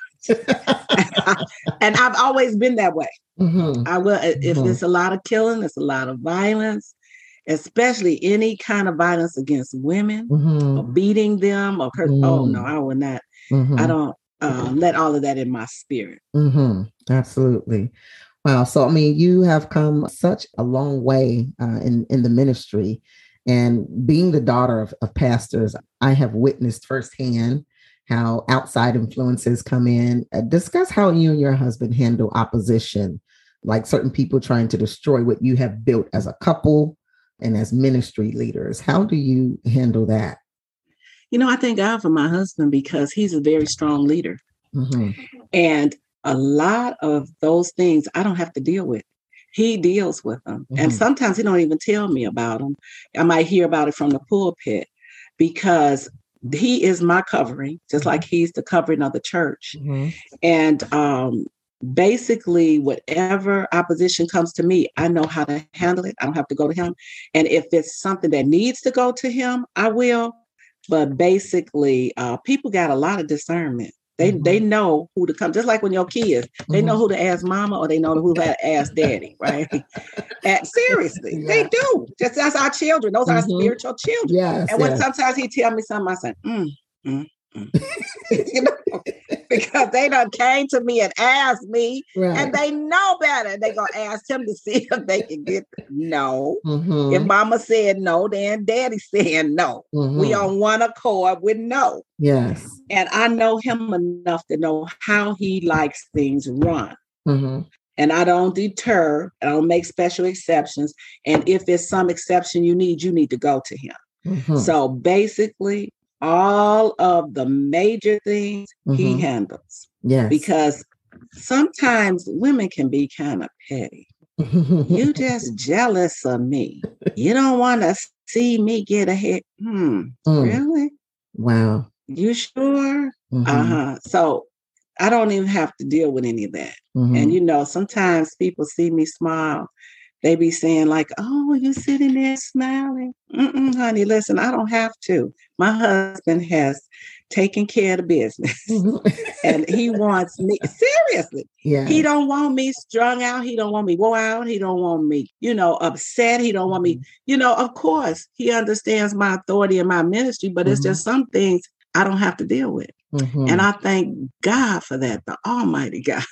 And I've always been that way. Mhm. I will if Mhm. it's a lot of killing, it's a lot of violence, especially any kind of violence against women, or Mhm. beating them, or cur- oh no, Mm. I will not. Mhm. I don't um, let all of that in my spirit. Mhm. Absolutely. Wow. So, I mean, you have come such a long way uh, in, in the ministry, and being the daughter of, of pastors, I have witnessed firsthand how outside influences come in. Uh, discuss how you and your husband handle opposition, like certain people trying to destroy what you have built as a couple and as ministry leaders. How do you handle that? You know, I thank God for my husband, because he's a very strong leader. Mhm. And a lot of those things I don't have to deal with. He deals with them. And Mhm. sometimes he don't even tell me about them. I might hear about it from the pulpit, because he is my covering, just like he's the covering of the church. Mhm. And um, basically, whatever opposition comes to me, I know how to handle it. I don't have to go to him. And if it's something that needs to go to him, I will. But basically, uh, people got a lot of discernment. They Mhm. they know who to come. Just like when your kids, they know Mhm. who to ask mama, or they know who to ask daddy, right? And seriously, they Yeah. do. Just that's our children. Those are our Mhm. spiritual children. Yes. And when Yes. sometimes he tell me something, I say, mm, mm, mm. You know, because they done came to me and asked me, Right. and they know better. They gonna ask him to see if they can get no. Mhm. If mama said no, then daddy saying no. We Mhm. on one accord with no. Yes. And I know him enough to know how he likes things run. Mhm. And I don't deter. I don't make special exceptions. And if it's some exception you need, you need to go to him. Mhm. So basically, all of the major things he Mhm. handles. Yes. Because sometimes women can be kind of petty. You just jealous of me. You don't want to see me get ahead. Hmm. Mm. Really? Wow. You sure? Mhm. Uh-huh. So I don't even have to deal with any of that. Mhm. And you know, sometimes people see me smile. They be saying like, oh, you sitting there smiling. Mm-mm, honey, listen, I don't have to. My husband has taken care of the business. Mhm. And he wants me, seriously. Yes. He don't want me strung out. He don't want me wore out. He don't want me, you know, upset. He don't want me, you know, of course, he understands my authority and my ministry, but it's Mhm. just some things I don't have to deal with. Mhm. And I thank God for that, the Almighty God.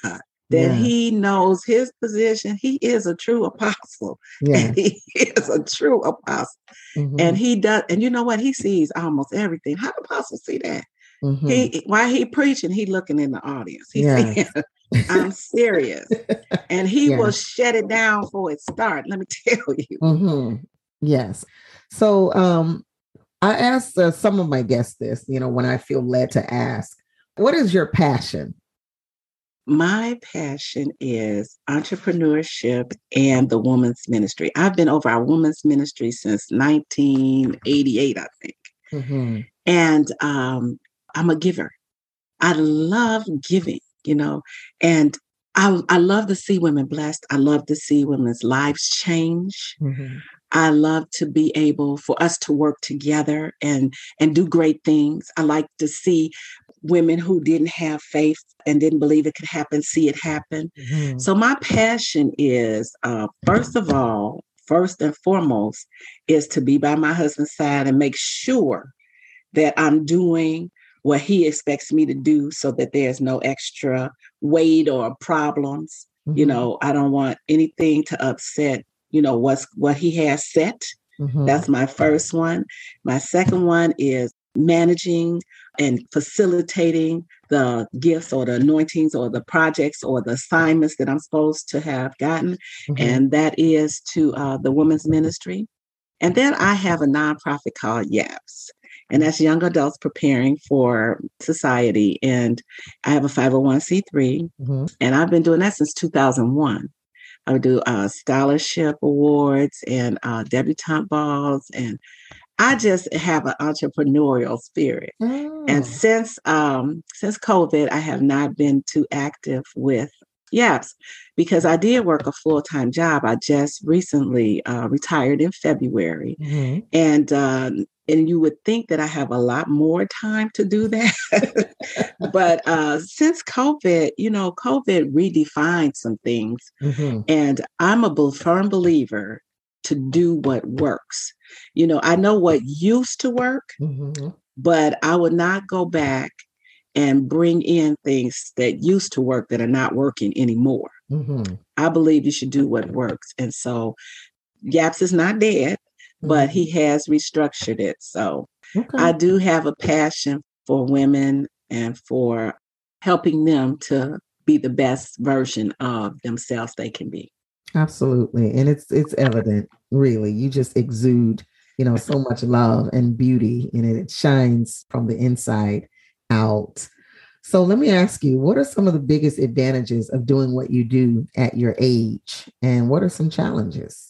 that Yeah. he knows his position. He is a true apostle. Yeah. He is a true apostle. Mhm. And he does, and you know what? He sees almost everything. How do apostles see that? Mhm. He while he preaching, he looking in the audience. He Yeah. saying, I'm serious. And he Yeah. will shut it down before it starts. Let me tell you. Mhm. Yes. So um I asked uh, some of my guests this, you know, when I feel led to ask, what is your passion? My passion is entrepreneurship and the women's ministry. I've been over our women's ministry since nineteen eighty-eight, I think. Mhm. And um, I'm a giver. I love giving, you know, and I, I love to see women blessed. I love to see women's lives change. Mhm. I love to be able for us to work together and and do great things. I like to see women who didn't have faith and didn't believe it could happen, see it happen. Mhm. So my passion is, uh, first of all, first and foremost, is to be by my husband's side and make sure that I'm doing what he expects me to do so that there's no extra weight or problems. You Mhm. know, I don't want anything to upset, you know, what's what he has set. Mhm. That's my first one. My second one is managing and facilitating the gifts or the anointings or the projects or the assignments that I'm supposed to have gotten. Mhm. And that is to uh, the women's ministry. And then I have a nonprofit called YAPS. And that's young adults preparing for society. And I have a five oh one c three. Mhm. And I've been doing that since two thousand one. I would do uh, scholarship awards and uh, debutante balls. And I just have an entrepreneurial spirit. Oh. And since um, since COVID, I have not been too active with YAPS because I did work a full-time job. I just recently uh, retired in February. Mhm. And uh, and you would think that I have a lot more time to do that. But uh, since COVID, you know, COVID redefined some things. Mhm. And I'm a bel- firm believer to do what works. You know, I know what used to work, Mhm. but I would not go back and bring in things that used to work that are not working anymore. Mhm. I believe you should do what works. And so YAPS is not dead, but Mhm. he has restructured it. So Okay. I do have a passion for women and for helping them to be the best version of themselves they can be. Absolutely. And it's it's evident, really. You just exude, you know, so much love and beauty, and it shines from the inside out. So let me ask you, what are some of the biggest advantages of doing what you do at your age? And what are some challenges?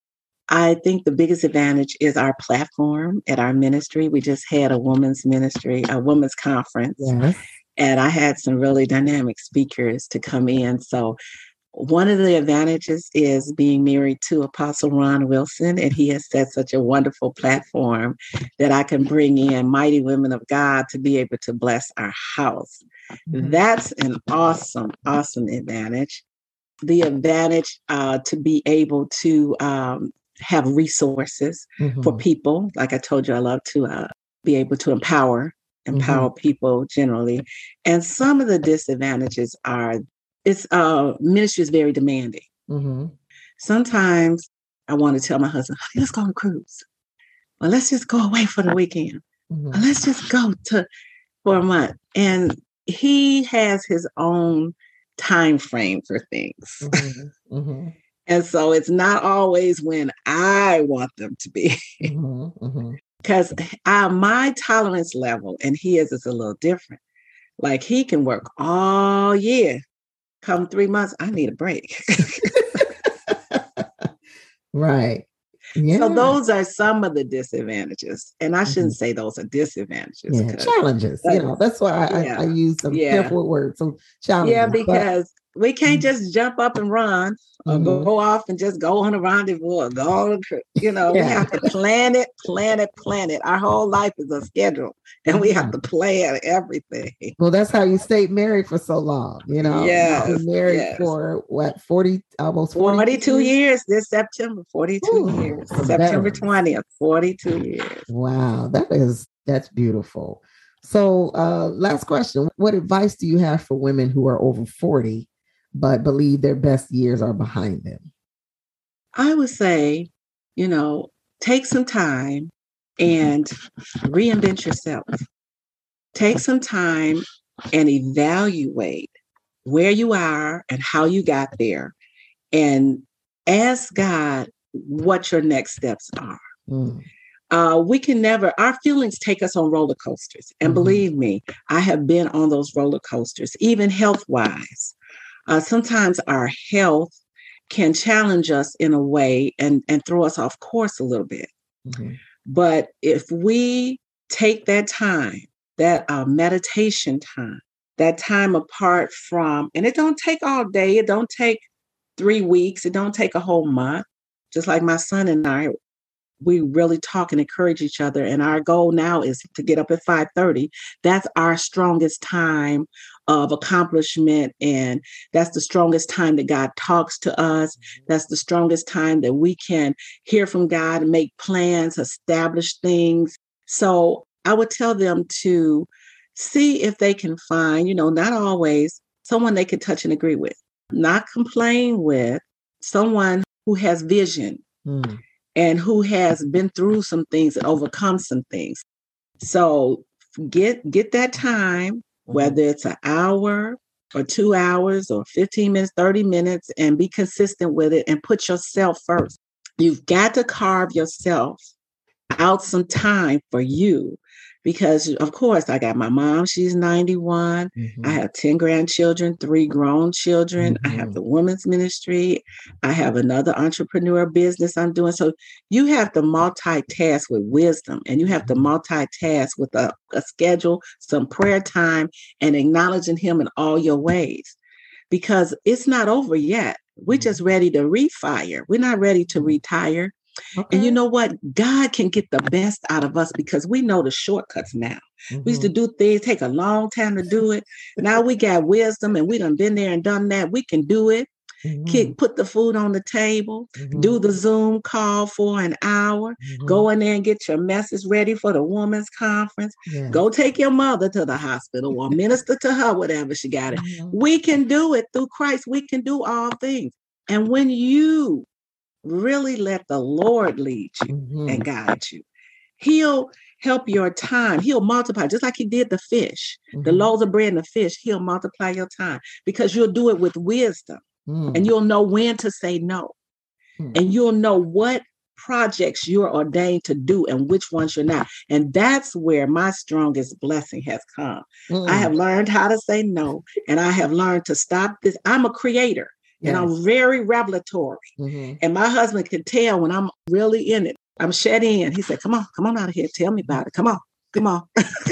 I think the biggest advantage is our platform at our ministry. We just had a women's ministry, a women's conference, Yes. and I had some really dynamic speakers to come in. So one of the advantages is being married to Apostle Ron Wilson, and he has set such a wonderful platform that I can bring in mighty women of God to be able to bless our house. Mhm. That's an awesome, awesome advantage. The advantage uh, to be able to um, have resources for Mhm. people. Like I told you, I love to uh, be able to empower, empower people generally. And some of the disadvantages are it's uh ministry is very demanding. Mhm. Sometimes I want to tell my husband, "Honey, let's go on a cruise. Well, let's just go away for the weekend. Or Mhm. let's just go to for a month." And he has his own time frame for things. Mhm. Mhm. And so it's not always when I want them to be. Mhm. Mhm. Because uh, my tolerance level and his is a little different. Like he can work all year. Come three months, I need a break. Right. So Yeah. those are some of the disadvantages. And I shouldn't Mhm. say those are disadvantages. Yeah. 'Cause, Challenges. You like, know, that's why I, I, yeah, I use some yeah, careful words. So yeah, challenges. But because we can't just jump up and run or Mhm. go off and just go on a rendezvous or go on a trip. You know, we Yeah. have to plan it, plan it, plan it. Our whole life is a schedule and we have Mhm. to plan everything. Well, that's how you stayed married for so long. You know, you've Yes, been married yes. for what, forty, almost forty forty-two years? years this September, forty-two Ooh, years. some September veterans. twentieth, forty-two years. Wow, that is that's beautiful. So, uh, last question: what advice do you have for women who are over forty but believe their best years are behind them? I would say, you know, take some time and reinvent yourself. Take some time and evaluate where you are and how you got there, and ask God what your next steps are. Mm. Uh, we can never, our feelings take us on roller coasters. And mm-hmm. believe me, I have been on those roller coasters, even health-wise. Uh, sometimes our health can challenge us in a way and, and throw us off course a little bit. Mm-hmm. But if we take that time, that uh, meditation time, that time apart from, and it don't take all day, it don't take three weeks, it don't take a whole month. Just like my son and I, we really talk and encourage each other. And our goal now is to get up at five thirty. That's our strongest time of accomplishment. And that's the strongest time that God talks to us. That's the strongest time that we can hear from God and make plans, establish things. So I would tell them to see if they can find, you know, not always someone they can touch and agree with, not complain with, someone who has vision. Mm. And who has been through some things and overcome some things. So get get that time, whether it's an hour or two hours or fifteen minutes, thirty minutes, and be consistent with it and put yourself first. You've got to carve yourself out some time for you. Because, of course, I got my mom, she's ninety-one. Mm-hmm. I have ten grandchildren, three grown children. Mm-hmm. I have the women's ministry. I have another entrepreneur business I'm doing. So you have to multitask with wisdom, and you have to multitask with a, a schedule, some prayer time, and acknowledging him in all your ways. Because it's not over yet. We're just ready to refire. We're not ready to retire. Okay. And you know what? God can get the best out of us because we know the shortcuts now. Mm-hmm. We used to do things, take a long time to do it. Now we got wisdom and we done been there and done that. We can do it. Mm-hmm. Kick, put the food on the table, mm-hmm. do the Zoom call for an hour, mm-hmm. go in there and get your message ready for the women's conference. Yeah. Go take your mother to the hospital or minister to her, whatever she got it. Mm-hmm. We can do it through Christ. We can do all things. And when you really let the Lord lead you mm-hmm. and guide you, he'll help your time. He'll multiply, just like he did the fish, mm-hmm. the loaves of bread and the fish. He'll multiply your time because you'll do it with wisdom mm. and you'll know when to say no. Mm. And you'll know what projects you're ordained to do and which ones you're not. And that's where my strongest blessing has come. Mm. I have learned how to say no, and I have learned to stop this. I'm a creator. Yes. And I'm very revelatory. Mm-hmm. And my husband can tell when I'm really in it. I'm shut in. He said, come on, come on out of here. Tell me about it. Come on, come on.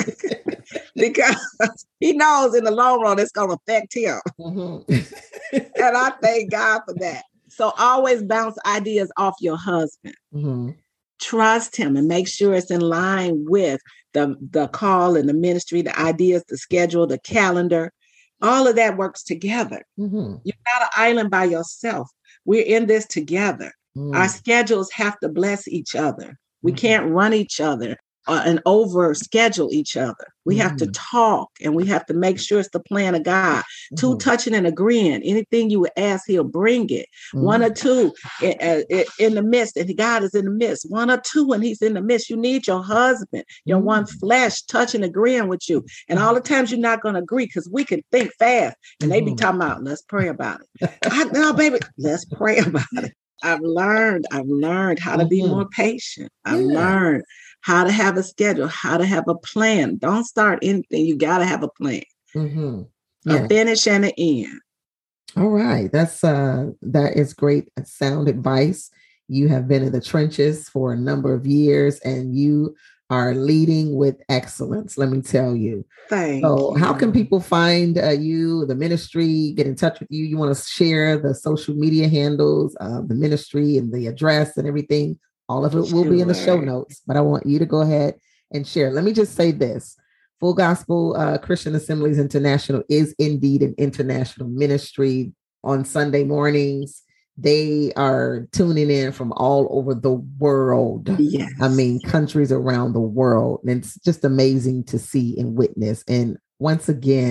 Because he knows in the long run, it's going to affect him. Mm-hmm. And I thank God for that. So always bounce ideas off your husband. Mm-hmm. Trust him and make sure it's in line with the, the call and the ministry, the ideas, the schedule, the calendar. All of that works together. Mm-hmm. You're not an island by yourself. We're in this together. Mm. Our schedules have to bless each other. We mm-hmm. can't run each other uh, and over schedule each other. We mm-hmm. have to talk and we have to make sure it's the plan of God. Mm-hmm. Two touching and agreeing. Anything you would ask, he'll bring it. Mm-hmm. One or two in, in the midst, and God is in the midst. One or two when he's in the midst. You need your husband, your mm-hmm. one flesh touching, agreeing with you. And all the times you're not going to agree because we can think fast. And mm-hmm. they be talking about, let's pray about it. I, no, baby, let's pray about it. I've learned, I've learned how to be mm-hmm. more patient. I've yeah. learned how to have a schedule, how to have a plan. Don't start anything. You got to have a plan. Mm-hmm. Yeah. A finish and an end. All right. That's, uh, that is great sound advice. You have been in the trenches for a number of years and you are leading with excellence. Let me tell you. Thank so you. How can people find uh, you, the ministry, get in touch with you? You want to share the social media handles, uh, the ministry and the address and everything. All of it will sure. be in the show notes, but I want you to go ahead and share. Let me just say this. Full Gospel uh, Christian Assemblies International is indeed an international ministry. On Sunday mornings, they are tuning in from all over the world. Yes. I mean, countries around the world. And it's just amazing to see and witness. And once again,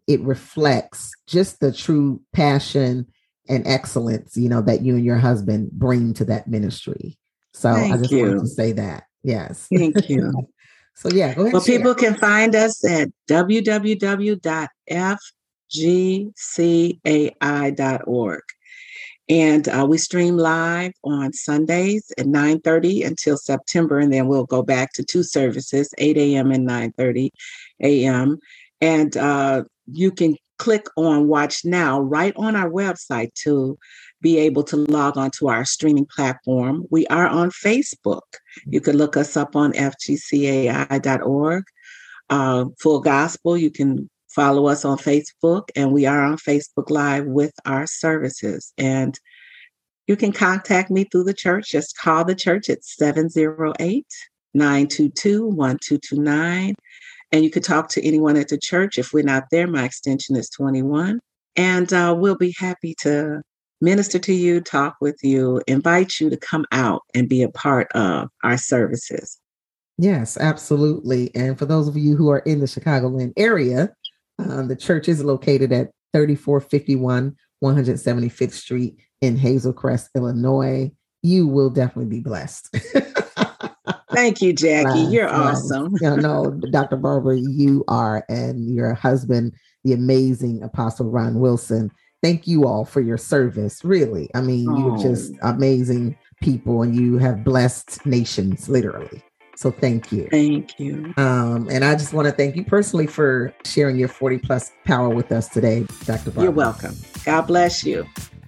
it reflects just the true passion and excellence, you know, that you and your husband bring to that ministry. So Thank I just you. wanted to say that. Yes. Thank you. So yeah, go ahead. Well, share. people can find us at w w w dot f g c a i dot org. And uh, we stream live on Sundays at nine thirty until September, and then we'll go back to two services, eight a.m. and nine thirty a.m. And uh, you can click on Watch Now right on our website to be able to log on to our streaming platform. We are on Facebook. You can look us up on f g c a i dot org. Uh, Full Gospel, you can follow us on Facebook, and we are on Facebook Live with our services. And you can contact me through the church. Just call the church at seven oh eight, nine two two, one two two nine. And you could talk to anyone at the church. If we're not there, my extension is twenty-one. And uh, we'll be happy to minister to you, talk with you, invite you to come out and be a part of our services. Yes, absolutely. And for those of you who are in the Chicagoland area, Uh, the church is located at thirty-four fifty-one one hundred seventy-fifth Street in Hazel Crest, Illinois. You will definitely be blessed. Thank you, Jackie. Right, You're right. awesome. You know, Doctor Barbara, you are, and your husband, the amazing Apostle Ron Wilson. Thank you all for your service. Really. I mean, Oh. you're just amazing people, and you have blessed nations, literally. So thank you. Thank you. Um, and I just want to thank you personally for sharing your forty plus power with us today, Doctor Barbara. You're welcome. God bless you.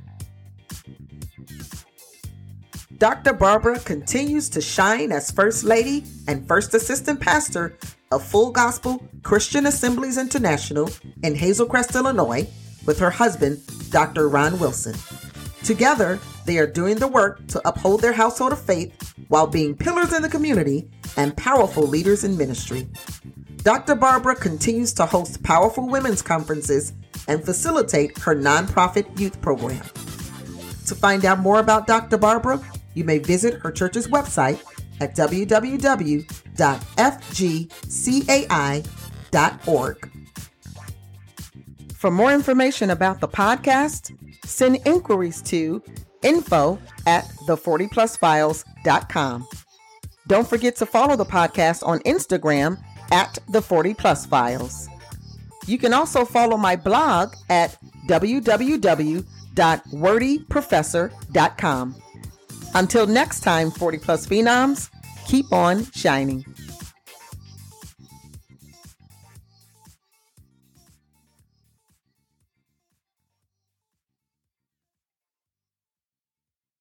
Doctor Barbara continues to shine as First Lady and First Assistant Pastor of Full Gospel Christian Assemblies International in Hazel Crest, Illinois, with her husband, Doctor Ron Wilson. Together, they are doing the work to uphold their household of faith while being pillars in the community and powerful leaders in ministry. Doctor Barbara continues to host powerful women's conferences and facilitate her nonprofit youth program. To find out more about Doctor Barbara, you may visit her church's website at w w w dot f g c a i dot org. For more information about the podcast, send inquiries to info at the forty plus files dot com. Don't forget to follow the podcast on Instagram at the forty plus files. You can also follow my blog at w w w dot wordy professor dot com. Until next time, forty plus phenoms, keep on shining.